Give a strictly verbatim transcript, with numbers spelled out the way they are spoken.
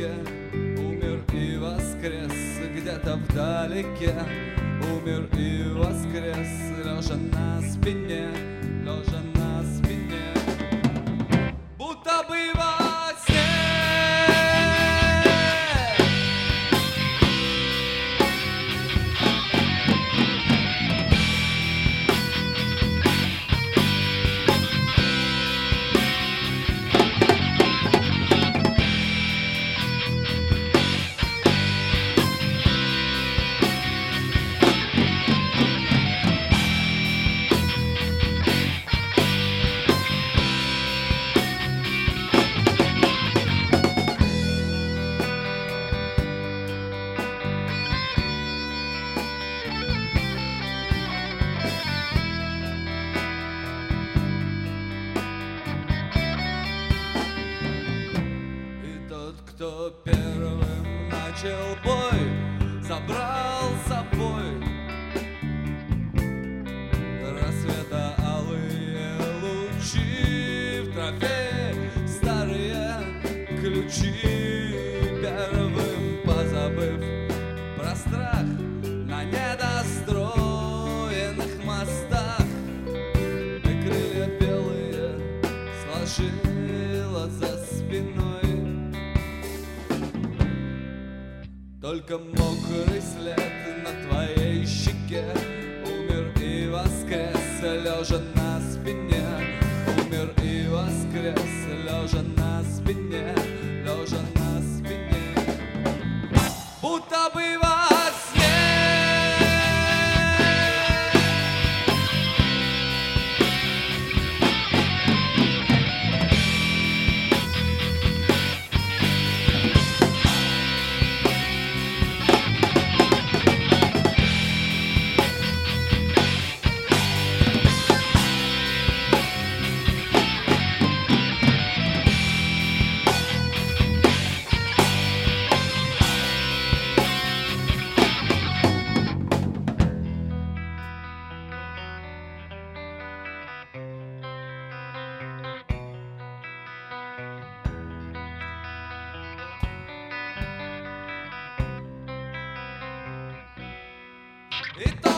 ящике, умер и воскрес где-то вдалеке. Умер и воскрес, лежа на спине, лежа на спине, будто бы во сне. Кто первым начал бой, забрал с собой рассвета алые лучи, в траве старые ключи. Первым позабыв про страх на недостроенных мостах, и крылья белые сложила за спиной. Только мокрый след на твоей щеке, умер и воскрес, лежа на спине. Умер и воскрес, лежа на спине, лежа на спине, будто бы во сне. It